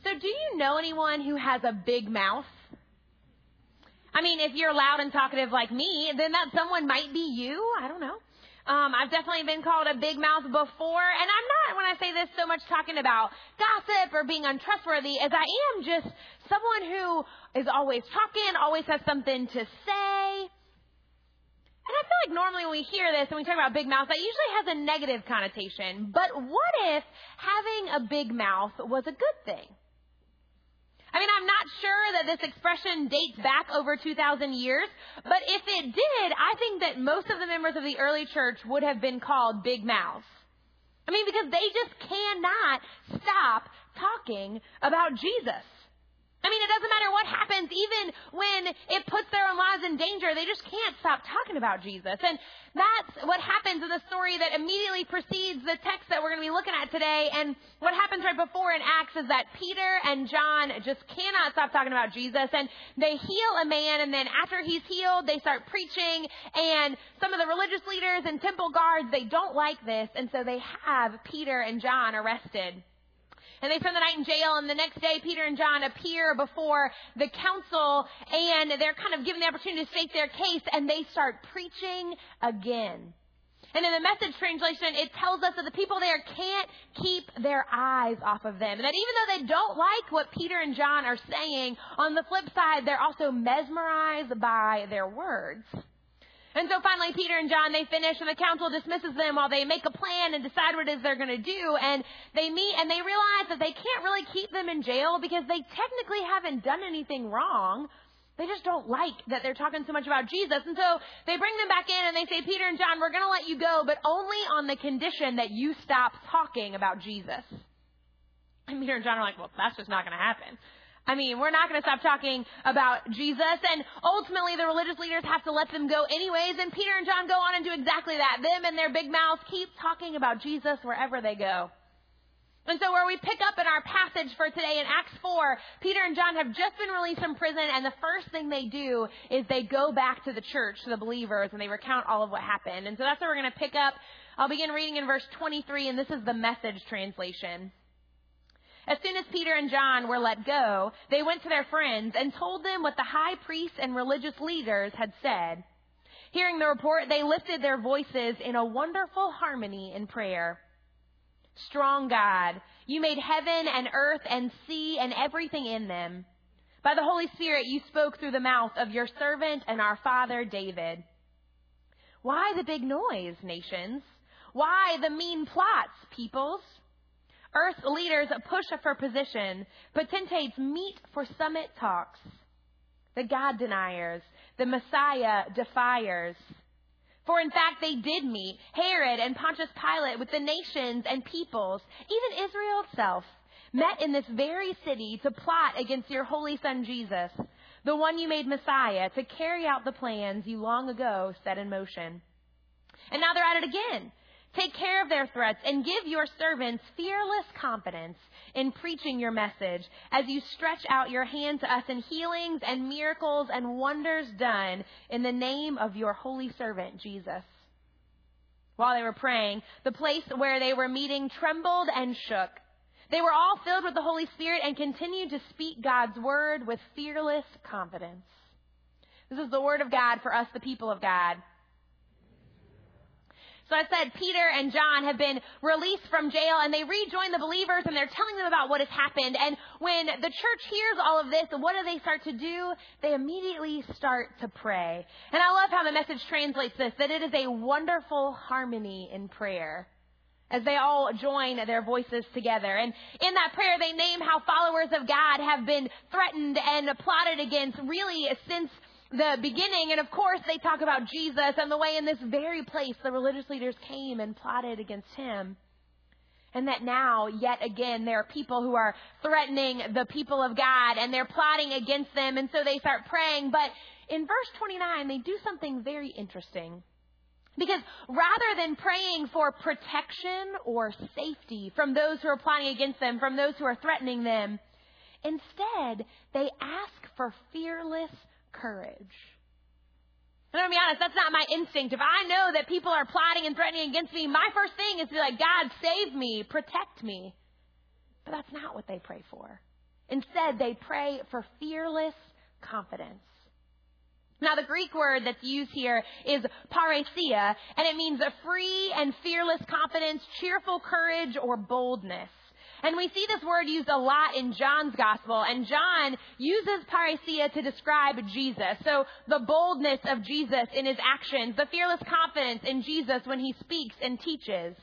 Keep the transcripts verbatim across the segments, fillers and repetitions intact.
So do you know anyone who has a big mouth? I mean, if you're loud and talkative like me, then that someone might be you. I don't know. Um, I've definitely been called a big mouth before. And I'm not, when I say this, so much talking about gossip or being untrustworthy, as I am just someone who is always talking, always has something to say. And I feel like normally when we hear this and we talk about big mouth, that usually has a negative connotation. But what if having a big mouth was a good thing? I mean, I'm not sure that this expression dates back over two thousand years, but if it did, I think that most of the members of the early church would have been called big mouths. I mean, because they just cannot stop talking about Jesus. I mean, it doesn't matter what happens, even when it puts their own lives in danger, they just can't stop talking about Jesus. And that's what happens in the story that immediately precedes the text that we're going to be looking at today. And what happens right before in Acts is that Peter and John just cannot stop talking about Jesus. And they heal a man, and then after he's healed, they start preaching. And some of the religious leaders and temple guards, they don't like this. And so they have Peter and John arrested. And they spend the night in jail, and the next day Peter and John appear before the council, and they're kind of given the opportunity to state their case, and they start preaching again. And in the Message translation, it tells us that the people there can't keep their eyes off of them. And that even though they don't like what Peter and John are saying, on the flip side, they're also mesmerized by their words. And so finally, Peter and John, they finish, and the council dismisses them while they make a plan and decide what it is they're going to do. And they meet, and they realize that they can't really keep them in jail because they technically haven't done anything wrong. They just don't like that they're talking so much about Jesus. And so they bring them back in, and they say, Peter and John, we're going to let you go, but only on the condition that you stop talking about Jesus. And Peter and John are like, well, that's just not going to happen. I mean, we're not going to stop talking about Jesus. And ultimately, the religious leaders have to let them go anyways. And Peter and John go on and do exactly that. Them and their big mouths keep talking about Jesus wherever they go. And so where we pick up in our passage for today in Acts four, Peter and John have just been released from prison. And the first thing they do is they go back to the church, to the believers, and they recount all of what happened. And so that's where we're going to pick up. I'll begin reading in verse twenty-three, and this is the Message translation. As soon as Peter and John were let go, they went to their friends and told them what the high priests and religious leaders had said. Hearing the report, they lifted their voices in a wonderful harmony in prayer. Strong God, you made heaven and earth and sea and everything in them. By the Holy Spirit, you spoke through the mouth of your servant and our father David. Why the big noise, nations? Why the mean plots, peoples? Earth's leaders push for position. Potentates meet for summit talks. The God deniers, the Messiah defiers. For in fact, they did meet, Herod and Pontius Pilate, with the nations and peoples, even Israel itself, met in this very city to plot against your holy son Jesus, the one you made Messiah, to carry out the plans you long ago set in motion. And now they're at it again. Take care of their threats and give your servants fearless confidence in preaching your message as you stretch out your hand to us in healings and miracles and wonders done in the name of your holy servant, Jesus. While they were praying, the place where they were meeting trembled and shook. They were all filled with the Holy Spirit and continued to speak God's word with fearless confidence. This is the word of God for us, the people of God. So I said Peter and John have been released from jail, and they rejoin the believers, and they're telling them about what has happened. And when the church hears all of this, what do they start to do? They immediately start to pray. And I love how the Message translates this, that it is a wonderful harmony in prayer, as they all join their voices together. And in that prayer, they name how followers of God have been threatened and plotted against really since the beginning. And of course, they talk about Jesus and the way in this very place the religious leaders came and plotted against him. And that now, yet again, there are people who are threatening the people of God, and they're plotting against them. And so they start praying. But in verse twenty-nine, they do something very interesting. Because rather than praying for protection or safety from those who are plotting against them, from those who are threatening them, instead, they ask for fearless courage. And I'm going to be honest, that's not my instinct. If I know that people are plotting and threatening against me, my first thing is to be like, God, save me, protect me. But that's not what they pray for. Instead, they pray for fearless confidence. Now, the Greek word that's used here is parrhesia, and it means a free and fearless confidence, cheerful courage, or boldness. And we see this word used a lot in John's gospel, and John uses parrhesia to describe Jesus. So the boldness of Jesus in his actions, the fearless confidence in Jesus when he speaks and teaches.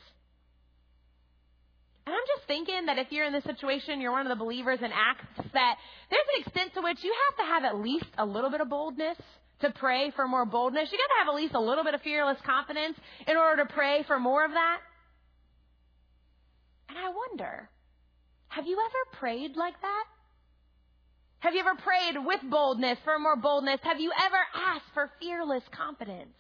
And I'm just thinking that if you're in this situation, you're one of the believers in Acts, that there's an extent to which you have to have at least a little bit of boldness to pray for more boldness. You got to have at least a little bit of fearless confidence in order to pray for more of that. And I wonder, have you ever prayed like that? Have you ever prayed with boldness for more boldness? Have you ever asked for fearless confidence?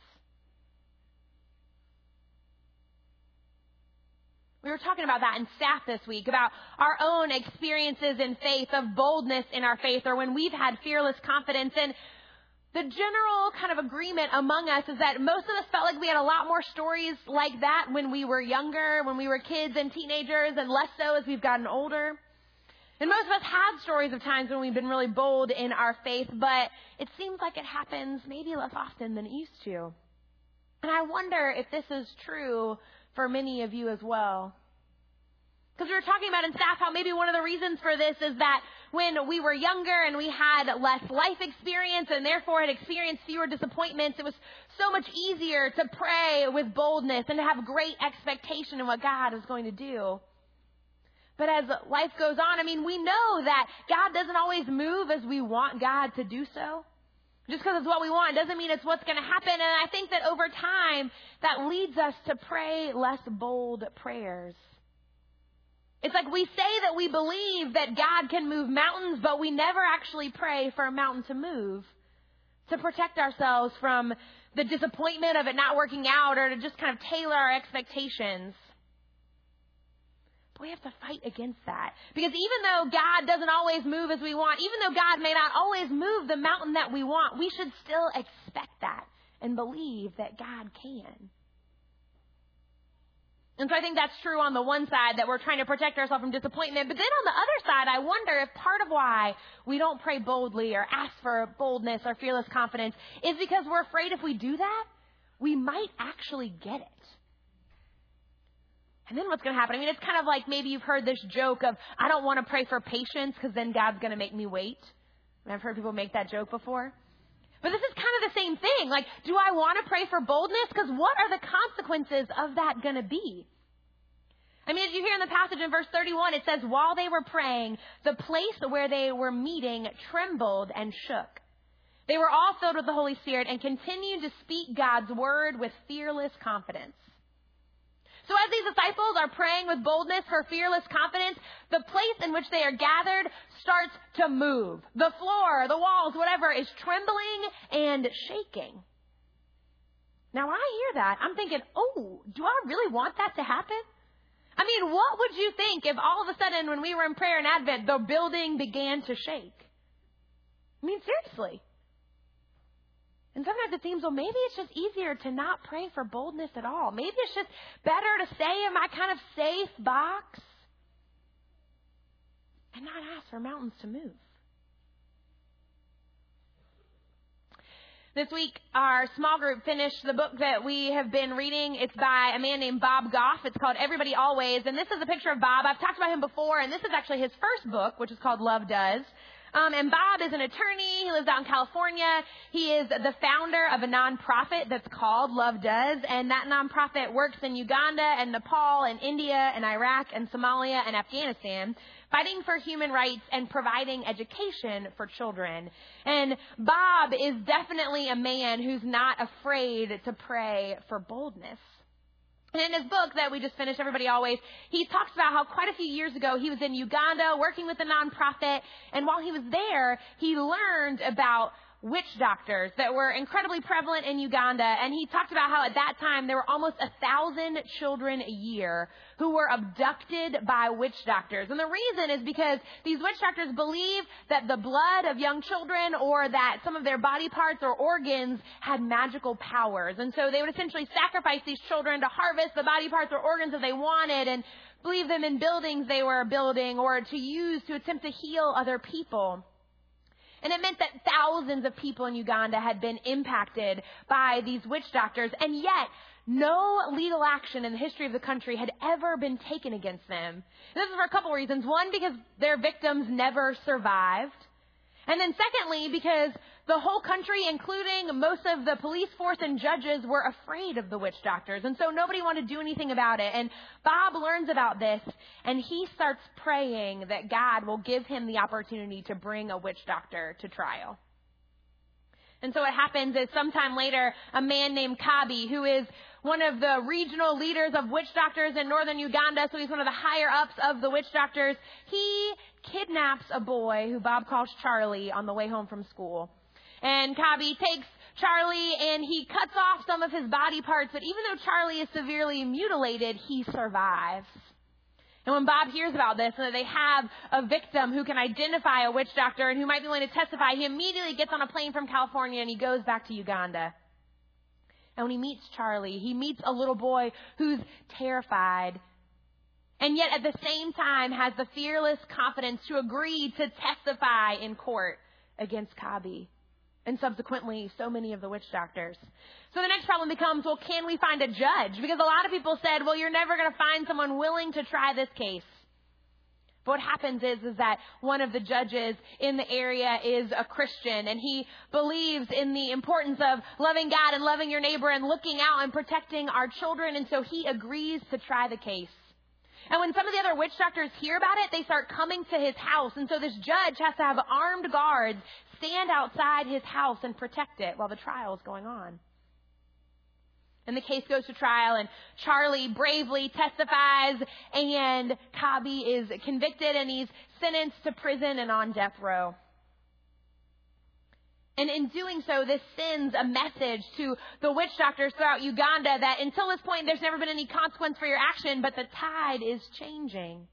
We were talking about that in staff this week, about our own experiences in faith, of boldness in our faith, or when we've had fearless confidence. And the general kind of agreement among us is that most of us felt like we had a lot more stories like that when we were younger, when we were kids and teenagers, and less so as we've gotten older. And most of us had stories of times when we've been really bold in our faith, but it seems like it happens maybe less often than it used to. And I wonder if this is true for many of you as well. Because we were talking about in staff how maybe one of the reasons for this is that when we were younger and we had less life experience and therefore had experienced fewer disappointments, it was so much easier to pray with boldness and to have great expectation in what God is going to do. But as life goes on, I mean, we know that God doesn't always move as we want God to do so. Just because it's what we want doesn't mean it's what's going to happen. And I think that over time, that leads us to pray less bold prayers. It's like we say that we believe that God can move mountains, but we never actually pray for a mountain to move, to protect ourselves from the disappointment of it not working out, or to just kind of tailor our expectations. But we have to fight against that. Because even though God doesn't always move as we want, even though God may not always move the mountain that we want, we should still expect that and believe that God can. And so I think that's true on the one side, that we're trying to protect ourselves from disappointment. But then on the other side, I wonder if part of why we don't pray boldly or ask for boldness or fearless confidence is because we're afraid if we do that, we might actually get it. And then what's going to happen? I mean, it's kind of like maybe you've heard this joke of, I don't want to pray for patience because then God's going to make me wait. And I've heard people make that joke before. But this is kind of the same thing. Like, do I want to pray for boldness? Because what are the consequences of that going to be? I mean, as you hear in the passage in verse thirty-one, it says, while they were praying, the place where they were meeting trembled and shook. They were all filled with the Holy Spirit and continued to speak God's word with fearless confidence. So as these disciples are praying with boldness for fearless confidence, the place in which they are gathered starts to move. The floor, the walls, whatever, is trembling and shaking. Now, when I hear that, I'm thinking, oh, do I really want that to happen? I mean, what would you think if all of a sudden when we were in prayer and Advent, the building began to shake? I mean, seriously. And sometimes it seems, well, maybe it's just easier to not pray for boldness at all. Maybe it's just better to stay in my kind of safe box and not ask for mountains to move. This week, our small group finished the book that we have been reading. It's by a man named Bob Goff. It's called Everybody Always. And this is a picture of Bob. I've talked about him before, and this is actually his first book, which is called Love Does. Um, and Bob is an attorney. He lives out in California. He is the founder of a nonprofit that's called Love Does. And that nonprofit works in Uganda and Nepal and India and Iraq and Somalia and Afghanistan, fighting for human rights and providing education for children. And Bob is definitely a man who's not afraid to pray for boldness. And in his book that we just finished, Everybody Always, he talks about how quite a few years ago he was in Uganda working with a nonprofit. And while he was there, he learned about witch doctors that were incredibly prevalent in Uganda. And he talked about how at that time there were almost a thousand children a year who were abducted by witch doctors. And the reason is because these witch doctors believed that the blood of young children or that some of their body parts or organs had magical powers. And so they would essentially sacrifice these children to harvest the body parts or organs that they wanted and leave them in buildings they were building or to use to attempt to heal other people. And it meant that thousands of people in Uganda had been impacted by these witch doctors, and yet no legal action in the history of the country had ever been taken against them. And this is for a couple of reasons. One, because their victims never survived. And then secondly, because the whole country, including most of the police force and judges, were afraid of the witch doctors. And so nobody wanted to do anything about it. And Bob learns about this, and he starts praying that God will give him the opportunity to bring a witch doctor to trial. And so what happens is sometime later, a man named Kabi, who is one of the regional leaders of witch doctors in northern Uganda, so he's one of the higher ups of the witch doctors, he kidnaps a boy who Bob calls Charlie on the way home from school. And Kabi takes Charlie and he cuts off some of his body parts, but even though Charlie is severely mutilated, he survives. And when Bob hears about this, and that they have a victim who can identify a witch doctor and who might be willing to testify, he immediately gets on a plane from California and he goes back to Uganda. And when he meets Charlie, he meets a little boy who's terrified, and yet at the same time has the fearless confidence to agree to testify in court against Kabi and subsequently so many of the witch doctors. So the next problem becomes, well, can we find a judge? Because a lot of people said, well, you're never going to find someone willing to try this case. But what happens is, is that one of the judges in the area is a Christian, and he believes in the importance of loving God and loving your neighbor and looking out and protecting our children. And so he agrees to try the case. And when some of the other witch doctors hear about it, they start coming to his house. And so this judge has to have armed guards stand outside his house and protect it while the trial is going on. And the case goes to trial, and Charlie bravely testifies, and Kabi is convicted, and he's sentenced to prison and on death row. And in doing so, this sends a message to the witch doctors throughout Uganda that until this point, there's never been any consequence for your action, but the tide is changing.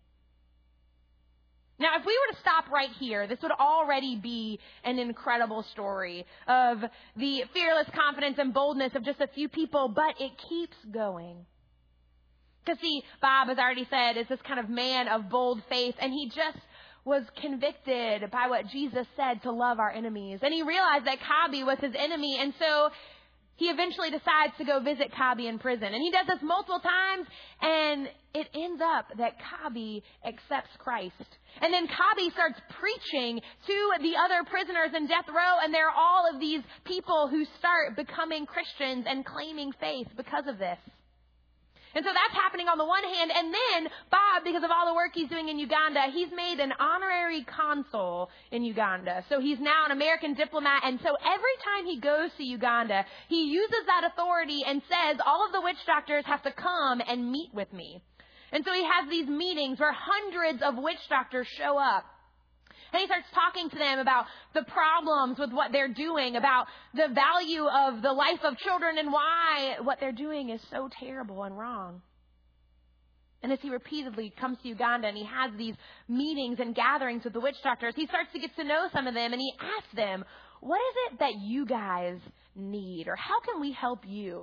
Now, if we were to stop right here, this would already be an incredible story of the fearless confidence and boldness of just a few people, but it keeps going. Because see, Bob, as I already said, is this kind of man of bold faith, and he just was convicted by what Jesus said to love our enemies. And he realized that Kabi was his enemy, and so he eventually decides to go visit Kabi in prison. And he does this multiple times, and it ends up that Kabi accepts Christ. And then Kabi starts preaching to the other prisoners in death row, and there are all of these people who start becoming Christians and claiming faith because of this. And so that's happening on the one hand. And then Bob, because of all the work he's doing in Uganda, he's made an honorary consul in Uganda. So he's now an American diplomat. And so every time he goes to Uganda, he uses that authority and says, all of the witch doctors have to come and meet with me. And so he has these meetings where hundreds of witch doctors show up. And he starts talking to them about the problems with what they're doing, about the value of the life of children and why what they're doing is so terrible and wrong. And as he repeatedly comes to Uganda and he has these meetings and gatherings with the witch doctors, he starts to get to know some of them, and he asks them, what is it that you guys need, or how can we help you?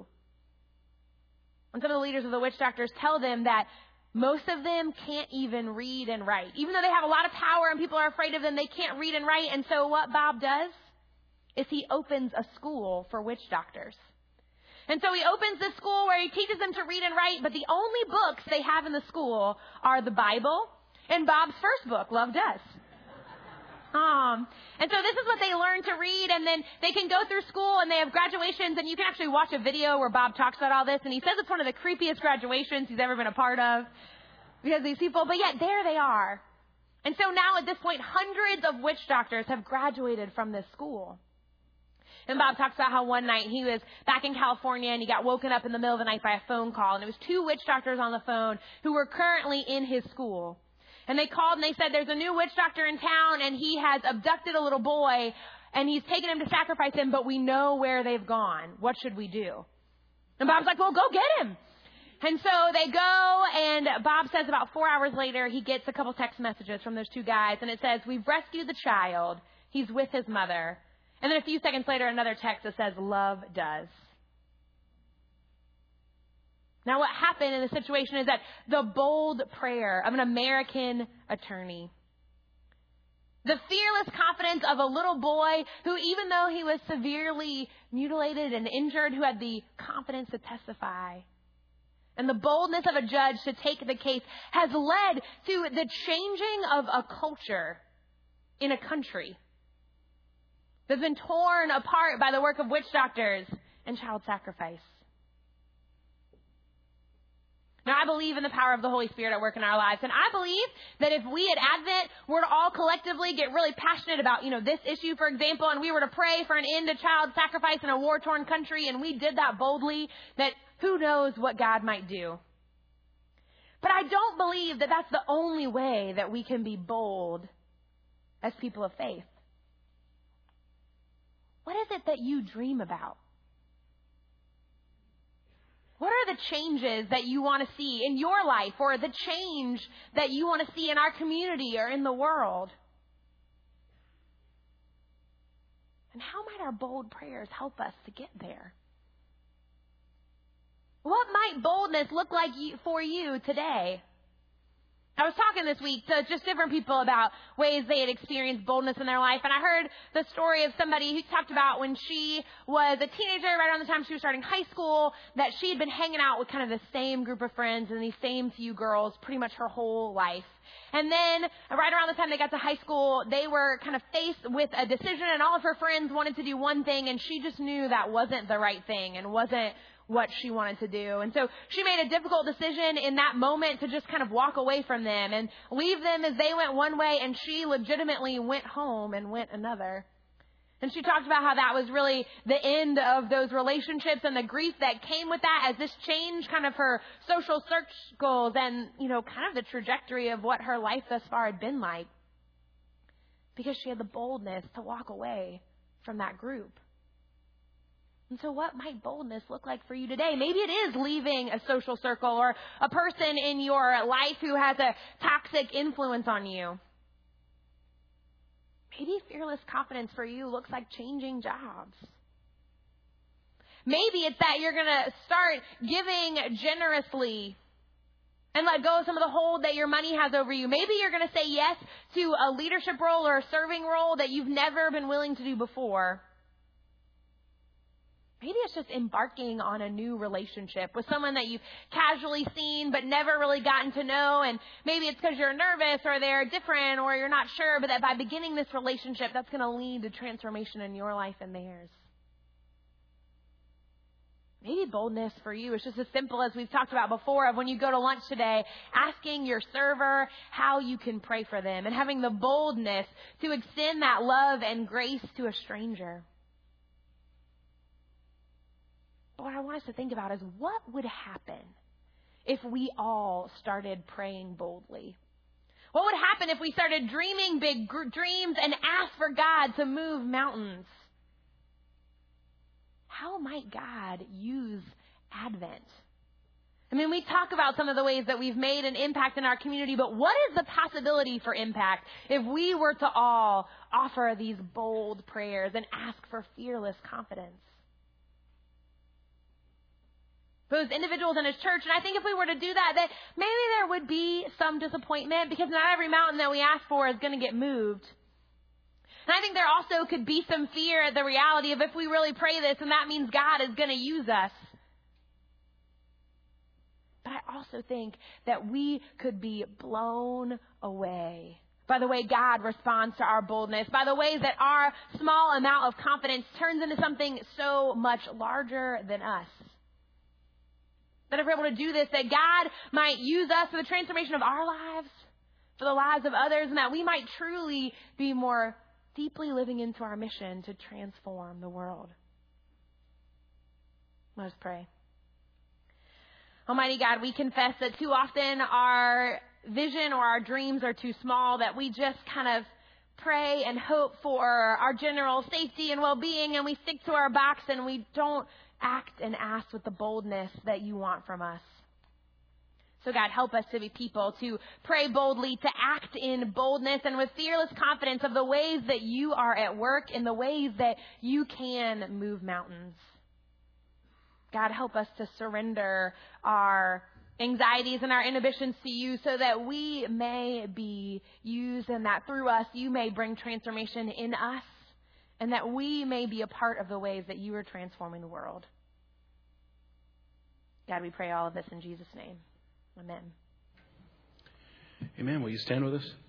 And some of the leaders of the witch doctors tell them that most of them can't even read and write. Even though they have a lot of power and people are afraid of them, they can't read and write. And so what Bob does is he opens a school for witch doctors. And so he opens this school where he teaches them to read and write, but the only books they have in the school are the Bible and Bob's first book, Love Does. Um, and so this is what they learn to read, and then they can go through school and they have graduations, and you can actually watch a video where Bob talks about all this, and he says it's one of the creepiest graduations he's ever been a part of because these people, but yet there they are. And so now at this point, hundreds of witch doctors have graduated from this school. And Bob talks about how one night he was back in California and he got woken up in the middle of the night by a phone call, and it was two witch doctors on the phone who were currently in his school. And they called and they said, there's a new witch doctor in town and he has abducted a little boy and he's taken him to sacrifice him, but we know where they've gone. What should we do? And Bob's like, well, go get him. And so they go, and Bob says about four hours later, he gets a couple text messages from those two guys, and it says, we've rescued the child. He's with his mother. And then a few seconds later, another text that says, love does. Now, what happened in the situation is that the bold prayer of an American attorney, the fearless confidence of a little boy who, even though he was severely mutilated and injured, who had the confidence to testify, and the boldness of a judge to take the case, has led to the changing of a culture in a country that's been torn apart by the work of witch doctors and child sacrifice. Now, I believe in the power of the Holy Spirit at work in our lives. And I believe that if we at Advent were to all collectively get really passionate about, you know, this issue, for example, and we were to pray for an end to child sacrifice in a war-torn country, and we did that boldly, that who knows what God might do. But I don't believe that that's the only way that we can be bold as people of faith. What is it that you dream about? What are the changes that you want to see in your life, or the change that you want to see in our community or in the world? And how might our bold prayers help us to get there? What might boldness look like for you today? I was talking this week to just different people about ways they had experienced boldness in their life. And I heard the story of somebody who talked about when she was a teenager, right around the time she was starting high school, that she had been hanging out with kind of the same group of friends and these same few girls pretty much her whole life. And then right around the time they got to high school, they were kind of faced with a decision, and all of her friends wanted to do one thing, and she just knew that wasn't the right thing and wasn't what she wanted to do. And so she made a difficult decision in that moment to just kind of walk away from them and leave them as they went one way, and she legitimately went home and went another. And she talked about how that was really the end of those relationships and the grief that came with that, as this changed kind of her social circles and, you know, kind of the trajectory of what her life thus far had been like, because she had the boldness to walk away from that group. And so what might boldness look like for you today? Maybe it is leaving a social circle or a person in your life who has a toxic influence on you. Maybe fearless confidence for you looks like changing jobs. Maybe it's that you're going to start giving generously and let go of some of the hold that your money has over you. Maybe you're going to say yes to a leadership role or a serving role that you've never been willing to do before. Maybe it's just embarking on a new relationship with someone that you've casually seen but never really gotten to know. And maybe it's because you're nervous or they're different or you're not sure, but that by beginning this relationship, that's going to lead to transformation in your life and theirs. Maybe boldness for you is just as simple as we've talked about before, of when you go to lunch today, asking your server how you can pray for them and having the boldness to extend that love and grace to a stranger. But what I want us to think about is, what would happen if we all started praying boldly? What would happen if we started dreaming big gr- dreams and asked for God to move mountains? How might God use Advent? I mean, we talk about some of the ways that we've made an impact in our community, but what is the possibility for impact if we were to all offer these bold prayers and ask for fearless confidence? Those individuals in his church. And I think if we were to do that, that maybe there would be some disappointment, because not every mountain that we ask for is going to get moved. And I think there also could be some fear at the reality of, if we really pray this, and that means God is going to use us. But I also think that we could be blown away by the way God responds to our boldness, by the ways that our small amount of confidence turns into something so much larger than us. That if we're able to do this, that God might use us for the transformation of our lives, for the lives of others, and that we might truly be more deeply living into our mission to transform the world. Let us pray. Almighty God, we confess that too often our vision or our dreams are too small, that we just kind of pray and hope for our general safety and well-being, and we stick to our box and we don't act and ask with the boldness that you want from us. So God, help us to be people to pray boldly, to act in boldness and with fearless confidence of the ways that you are at work, in the ways that you can move mountains. God, help us to surrender our anxieties and our inhibitions to you so that we may be used and that through us you may bring transformation in us and that we may be a part of the ways that you are transforming the world. God, we pray all of this in Jesus' name. Amen. Amen. Will you stand with us?